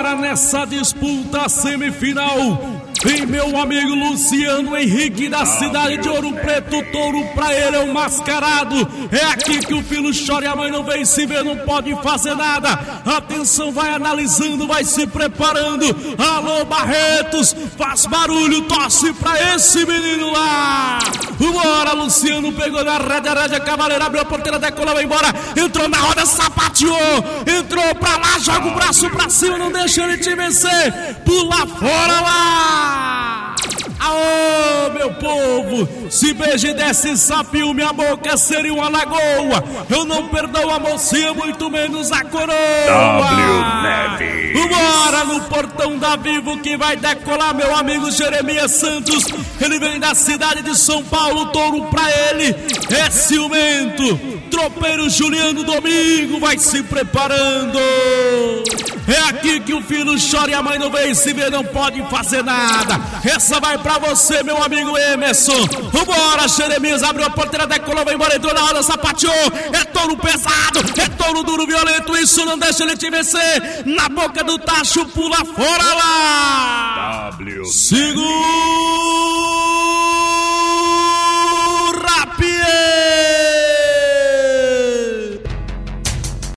Agora nessa disputa semifinal vem meu amigo Luciano Henrique da cidade de Ouro Preto. Touro pra ele é o mascarado. É aqui que o filho chora e a mãe não vem se ver, não pode fazer nada. Atenção, vai analisando, vai se preparando. Alô Barretos, faz barulho, torce pra esse menino lá. Bora, Luciano pegou na rédea, cavaleiro, abriu a porteira, decolou, vai embora. Entrou na roda, sapateou. Entrou pra lá, joga o braço pra cima, não deixa ele te vencer. Pula fora lá. Aô, meu povo, se beijo e desce sapinho, minha boca seria uma lagoa. Eu não perdoo a mocinha, muito menos a coroa. Bora no portão da Vivo que vai decolar meu amigo Jeremias Santos. Ele vem da cidade de São Paulo, touro pra ele é ciumento. Tropeiro Juliano Domingo vai se preparando. É aqui que o filho chora e a mãe não vem se ver, não pode fazer nada. Essa vai pra você, meu amigo Emerson. Vambora, Jeremias, abriu a porteira, decolou, vai embora, entrou na roda, sapateou. É touro pesado, é touro duro, violento, isso não deixa ele te vencer. Na boca do tacho, pula fora lá. Segura!